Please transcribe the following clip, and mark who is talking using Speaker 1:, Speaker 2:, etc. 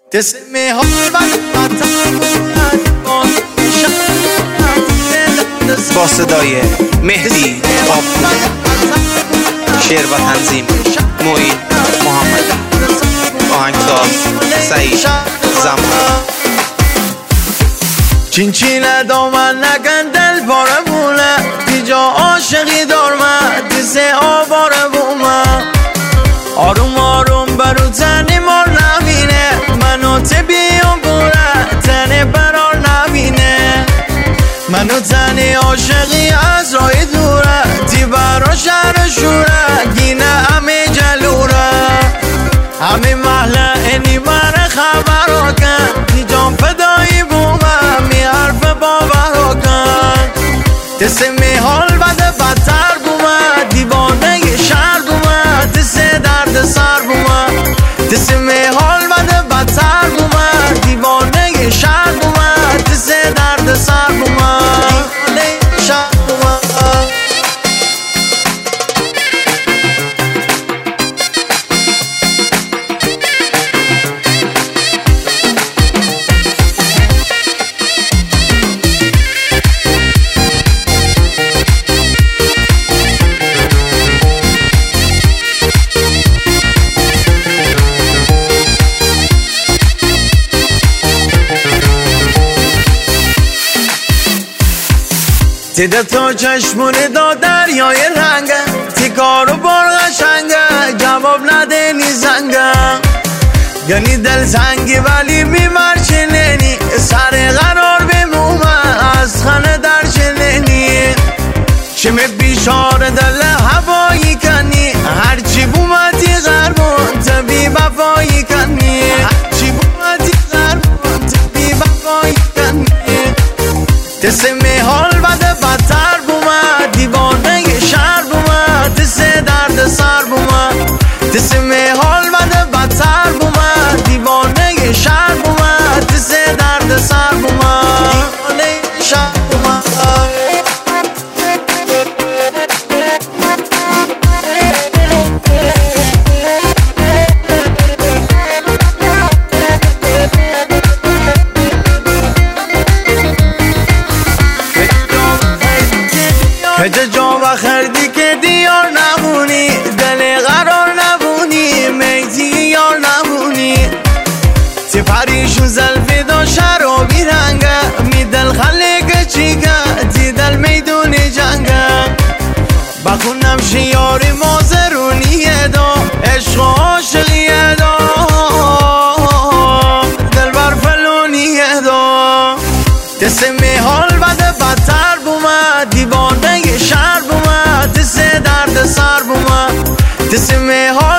Speaker 1: تسمي با صدای مهدی آبپور، شعر و تنظیم معین محمدی، آهنگساز سعید زمان. چین چینه دامن نکن دل پاره بونه، دیجا عاشقی دارمه دیسه آباره بومه. آروم آروم برو تنی مار نبینه، منو تبیم بوره تنی برار نبینه. منو تنی عاشقی از رای دوره، تی برا شهر شوره گینه همه جلوره. همه محله اینی من خبر کن، تی جان فدایی بومه می حرف باور کن. تسمی حال بده بدتر بومه، دیوانه شهر بومه تسه درد سر بومه. تسمی حال بده بدتر بومه، دیوانه شهر بومه تسه درد سر بومه. دیده تو چشمونی دا دریای رنگه، تی کارو بار قشنگه جواب نده نی زنگه. یعنی دل زنگی ولی میمر چلنی، سر قرار بمومه از خانه در چلنی. چمه بیشار دل هوایی کنی، هرچی بومتی غربون تبی بفایی کنی. هرچی بومتی غربون تبی بفایی کنی. تسمی حال بده بدتر بومه، دیوانه شهر بومه تسه درد سر بومه. تسمی حال بده بدتر بومه، دیوانه شهر بومه تسه درد سر بومه. دیوانه شهر بومه. هجه جا و خردی که دیار نمونی، دل قرار نبونی میتی یار نمونی. تی پریشون زلفی دا شرابی رنگه، می دل خلیق چیگه تی دل میدونی جنگه. بخونم شیاری مازرونیه دا، عشق و عاشقیه دا، دل بر فلونیه دا. تسمی حال بده بدتر بومه، دیوانه شهر بومه تسه درد سر بومه. تسمی حال